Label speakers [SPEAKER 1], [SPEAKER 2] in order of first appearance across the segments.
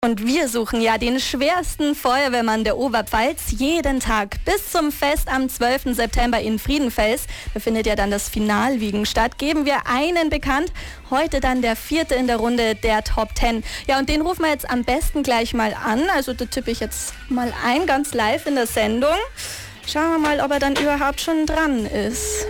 [SPEAKER 1] Und wir suchen ja den schwersten Feuerwehrmann der Oberpfalz jeden Tag bis zum Fest am 12. September in Friedenfels. Da findet ja dann das Finalwiegen statt. Geben wir einen bekannt. Heute dann der 4. in der Runde der Top 10. Ja, und den rufen wir jetzt am besten gleich mal an. Also da tippe ich jetzt mal ein, ganz live in der Sendung. Schauen wir mal, ob er dann überhaupt schon dran ist.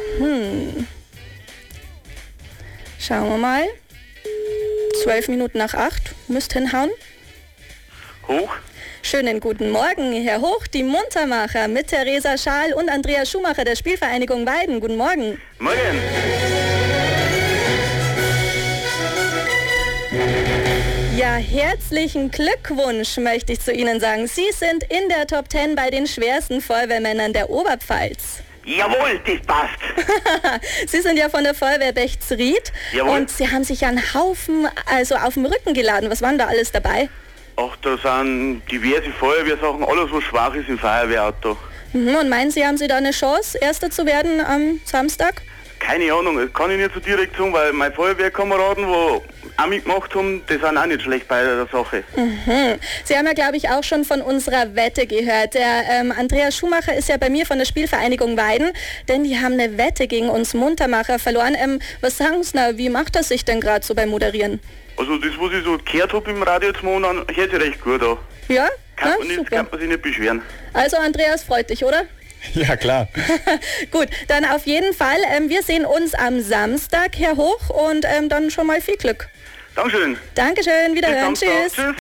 [SPEAKER 1] Schauen wir mal. 12 Minuten nach 8. Müsst hinhauen.
[SPEAKER 2] Hoch.
[SPEAKER 1] Schönen guten Morgen, Herr Hoch, die Muntermacher mit Theresa Schaal und Andreas Schumacher der Spielvereinigung Weiden. Guten Morgen.
[SPEAKER 2] Morgen.
[SPEAKER 1] Ja, herzlichen Glückwunsch möchte ich zu Ihnen sagen. Sie sind in der Top 10 bei den schwersten Feuerwehrmännern der Oberpfalz.
[SPEAKER 2] Jawohl, das passt.
[SPEAKER 1] Sie sind ja von der Feuerwehr Bechtsried.
[SPEAKER 2] Jawohl.
[SPEAKER 1] Und Sie haben sich ja einen Haufen auf dem Rücken geladen. Was waren da alles dabei?
[SPEAKER 2] Ach, da sind diverse Feuerwehrsachen, alles was schwach ist im Feuerwehrauto.
[SPEAKER 1] Und meinen Sie, haben Sie da eine Chance, Erster zu werden am Samstag?
[SPEAKER 2] Keine Ahnung, das kann ich nicht so direkt sagen, weil meine Feuerwehrkameraden, die auch mitgemacht haben, die sind auch nicht schlecht bei der Sache.
[SPEAKER 1] Sie haben ja, glaube ich, auch schon von unserer Wette gehört. Der Andreas Schumacher ist ja bei mir von der Spielvereinigung Weiden, denn die haben eine Wette gegen uns Muntermacher verloren. Was sagen Sie da, wie macht das sich denn gerade so beim Moderieren?
[SPEAKER 2] Also das, was ich so gehört habe im Radio jetzt momentan, hört sich recht gut an.
[SPEAKER 1] Ja?
[SPEAKER 2] Kann man sich nicht beschweren.
[SPEAKER 1] Also Andreas, freut dich, oder?
[SPEAKER 3] Ja, klar.
[SPEAKER 1] Gut, dann auf jeden Fall. Wir sehen uns am Samstag, Herr Hoch, und dann schon mal viel Glück.
[SPEAKER 2] Dankeschön.
[SPEAKER 1] Dankeschön, wiederhören,
[SPEAKER 2] Bis Samstag.
[SPEAKER 1] tschüss.
[SPEAKER 2] Tschüss.